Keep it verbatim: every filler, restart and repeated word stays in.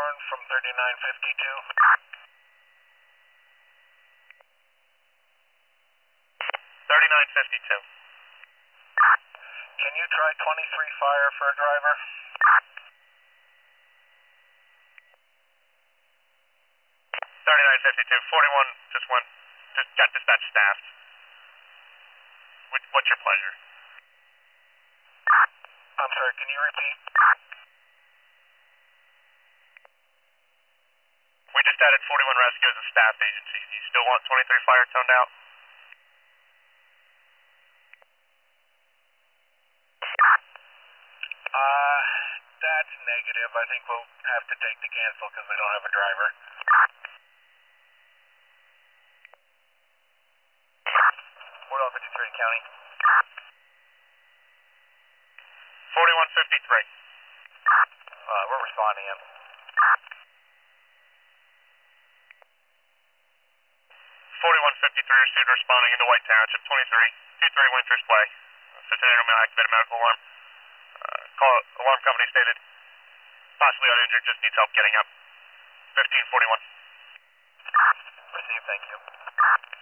horn from thirty-nine fifty-two. thirty-nine fifty-two. Can you try twenty-three fire for a driver? thirty-nine fifty-two, forty-one just went, just got dispatch staffed. What, what's your pleasure? I'm sorry, can you repeat? We just added forty-one rescue as a staff agency. Do you still want twenty-three fire toned out? Uh, that's negative. I think we'll have to take the cancel because we don't have a driver. What else did you three county? forty-one fifty-three. Uh, we're responding in. forty-one fifty-three received responding into White Township, twenty-three, two three Winters Way. Cincinnati Romeo activated medical alarm. Uh, call alarm company stated possibly uninjured, just needs help getting up. fifteen forty-one. Received, thank you.